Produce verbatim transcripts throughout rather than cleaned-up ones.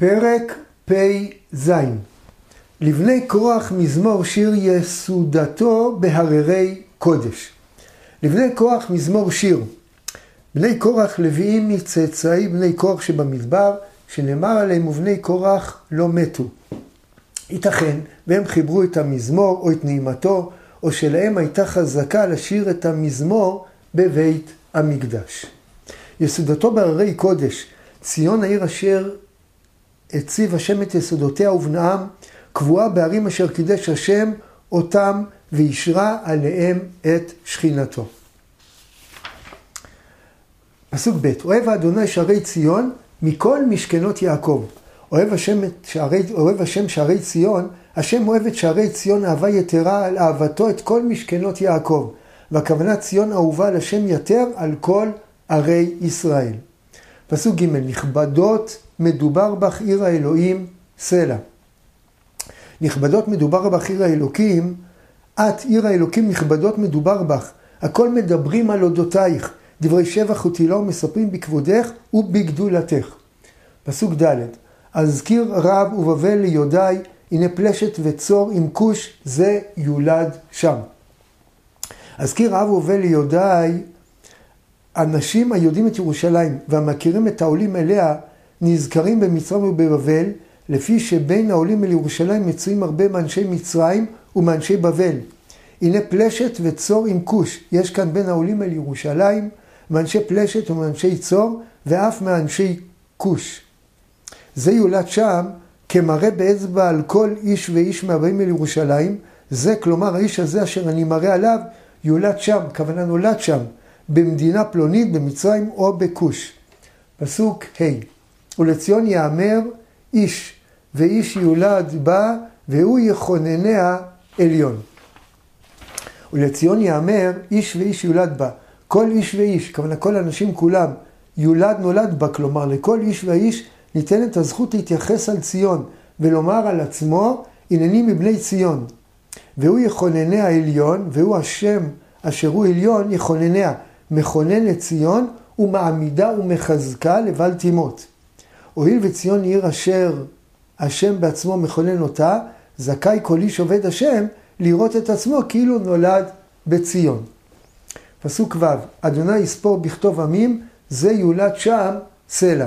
פרק פ"ז. לבני קורח מזמור שיר יסודתו בהררי קודש. לבני קורח מזמור שיר. בני קורח לוויים מצאצאי בני קורח שבמדבר, שנאמר עליהם ובני קורח לא מתו. ייתכן והם חיברו את המזמור או את נעימתו, או שלהם הייתה חזקה לשיר את המזמור בבית המקדש. יסודתו בהררי קודש, ציון העיר אשר הציב השם את יסודותיה ובנעם, קבועה בערים אשר קידש השם אותם וישרה עליהם את שכינתו. פסוק ב'. אוהב האדוני שערי ציון מכל משכנות יעקב. אוהב השם, שערי, אוהב השם שערי ציון, השם אוהב את שערי ציון אהבה יתרה על אהבתו את כל משכנות יעקב. והכוונה ציון אהובה על השם יתר על כל ערי ישראל. פסוק ג'. נכבדות מדובר בך עיר האלוהים סלע. נכבדות מדובר בך עיר האלוקים, את עיר האלוקים נכבדות מדובר בך. הכל מדברים על אודותייך, דברי שבח ותהילה ומספרים בכבודך ובגדולתך. פסוק ד'. אזכיר רב ובבל ליודעי, הנה פלשת וצור עם כוש, זה יולד שם. אזכיר רב ובבל ליודעי, אנשים היודעים את ירושלים והמכירים את העולים אליה, נזכרים במצרים ובבבל, לפי שבין העולים אל ירושלים מצויים הרבה מאנשי מצרים ומאנשי בבל. הנה פלשת וצור עם כוש, יש כאן בין העולים אל ירושלים, מאנשי פלשת ומאנשי צור, ואף מאנשי כוש. זה יולד שם כמראה באצבע על כל איש ואיש מהבאים אל ירושלים, זה כלומר האיש הזה אשר אני מראה עליו, יולד שם, כוונה נולד שם, במדינה פלונית, במצרים או בכוש. פסוק ה'. ולציון יאמר איש, ואיש יולד בה, והוא יכונניה עליון. ולציון יאמר איש ואיש יולד בה. כל איש ואיש, כוונה כל אנשים כולם, יולד נולד בה, כלומר לכל איש ואיש ניתנת הזכות להתייחס על ציון, ולומר על עצמו, הנני מבני ציון. והוא יכונניה עליון, והוא השם אשר הוא עליון, יכונניה, מכונן את ציון, ומעמידה ומחזקה לבל תימות. הואיל וציון עיר אשר השם בעצמו מכונן אותה, זכאי כל איש עובד השם לראות את עצמו כאילו נולד בציון. פסוק ו'. אדוני יספור בכתוב עמים, זה יולד שם סלע.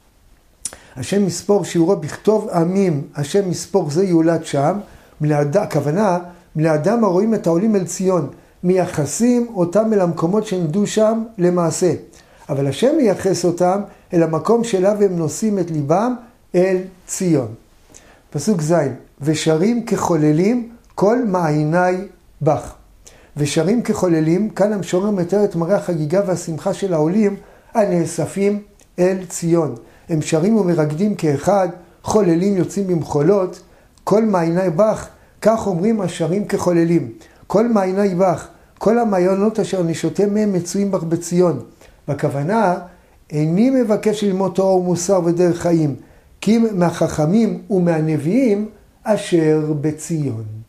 השם יספור שיעורו בכתוב עמים, השם יספור זה יולד שם, הכוונה, בני אדם הרואים את העולים אל ציון, מייחסים אותם אל המקומות שנדעו שם למעשה. אבל השם מייחס אותם אל המקום שאליו הם נושאים את ליבם, אל ציון. פסוק ז'. ושרים כחוללים כל מעייני בך. ושרים כחוללים, כאן המשורר מתאר את מראה החגיגה והשמחה של העולים הנאספים אל ציון. הם שרים ומרקדים כאחד, חוללים יוצאים במחולות, כל מעייני בך, כך אומרים השרים כחוללים. כל מעייני בך, כל המעיינות אשר נשותיהם מהם מצויים בך בציון. בכוונה, איני מבקש ללמוד תורה ומוסר ודרך חיים, כי מהחכמים ומהנביאים אשר בציון.